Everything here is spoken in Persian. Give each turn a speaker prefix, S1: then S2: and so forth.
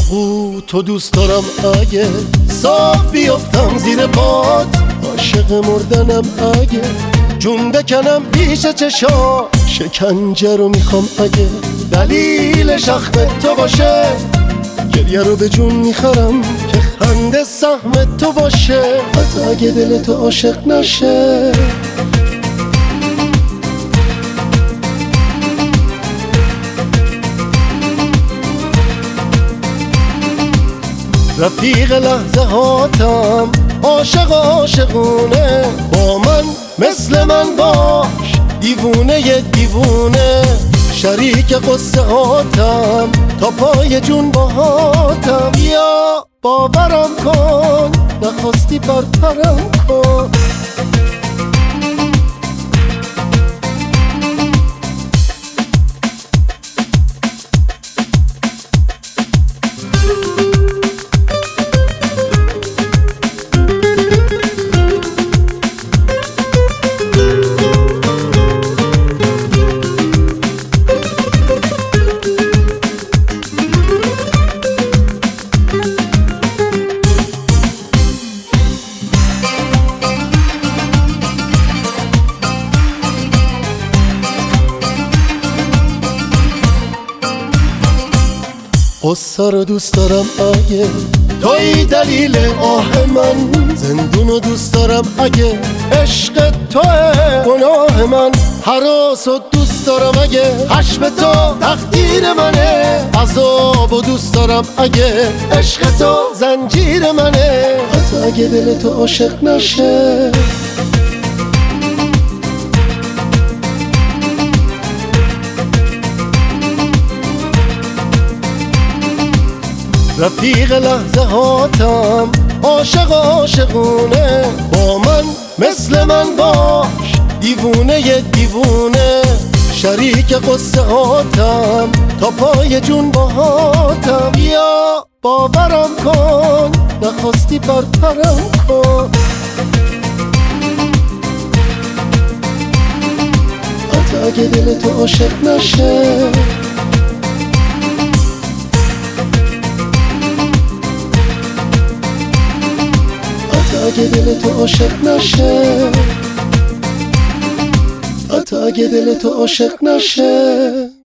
S1: آغو تو دوست دارم اگه صاف بیفتم زیر پات، عاشق مردنم اگه جون بکنم پیش چشا، شکنجه رو میخوام اگه دلیلش اخم تو باشه، گریه رو به جون میخرم که خنده سهم تو باشه، حتی اگه دل تو عاشق نشه. رفیق لحظه هاتم عاشق عاشقونه، با من مثل من باش دیوونه ی دیوونه، شریک قصه هاتم تا پای جون باهاتم، یا باورم کن نخواستی برپرم کن. قصه رو دوست دارم اگه توی دلیل آه من، زندون رو دوست دارم اگه عشق توه گناه من، هراس رو دوست دارم اگه خشم تو تقدیر منه، عذاب رو دوست دارم اگه عشق تو زنجیر منه، حتی اگه دل تو عاشق نشه. رفیق لحظه هاتم عاشق عاشقونه، با من مثل من باش دیوونه ی دیوونه، شریک قصه هاتم تا پای جون باهاتم، یا باورم کن نخواستی برپرم کن. حتی اگه دل تو عاشق نشه. اگه دل تو عاشق نشه، حتی اگه دل تو عاشق نشه.